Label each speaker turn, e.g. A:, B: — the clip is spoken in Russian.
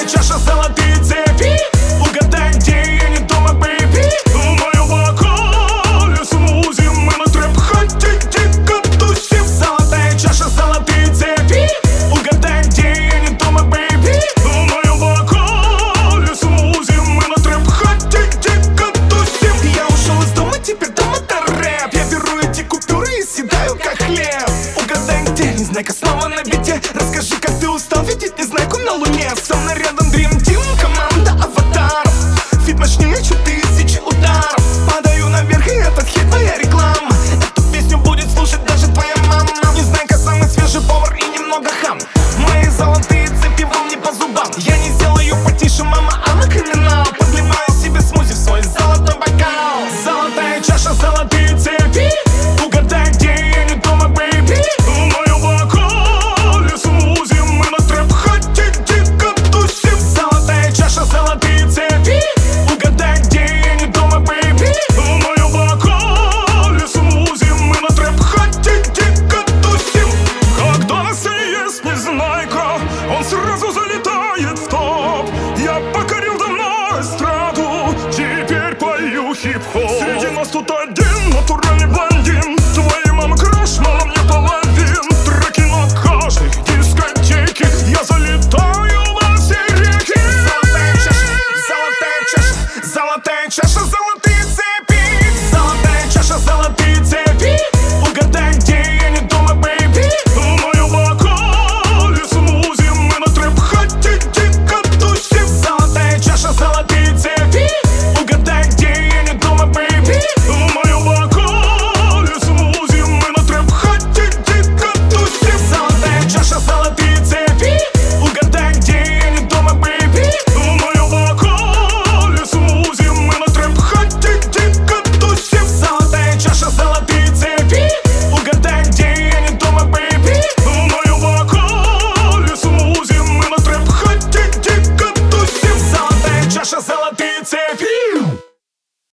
A: Золотая чаша, золотые цепи. Угадай, где я не дома, бэйби. В моем бокале смузи, мы на трэп хотите тусим. Золотая чаша, золотые цепи. Угадай, где я не дома, бэйби. В моем бокале смузи, мы на трэп хотите тусим. Я ушел из дома, теперь дом это рэп. Я беру эти купюры и съедаю как хлеб. Угадай, где незнайка снова на бите. Расскажи, как ты устал видеть незнайку на луне. Со мной рядом Dream Team, команда аватаров. Фит мощнее 4000 ударов. Падаю наверх, и этот хит моя реклама. Эту песню будет слушать даже твоя мама. Незнайка самый свежий повар и немного хам. Мои золотые цепи вам не по зубам. Я не сделаю потише, мама, она криминал. Подливаю себе смузи в свой золотой бокал. Золотая чаша, золотые цепи. Угадай, где я не дома, бэйби. В моем бокале смузи, мы на трэп хотите тусим. Золотая чаша, золотые цепи. Угадай, где я не дома, бэйби. В моем бокале смузи, мы на трэп хотите тусим. Когда на сцене есть незнайка, он сразу залетает в топ. Я покорил давно эстраду, теперь пою хип-хоп. Среди нас тут один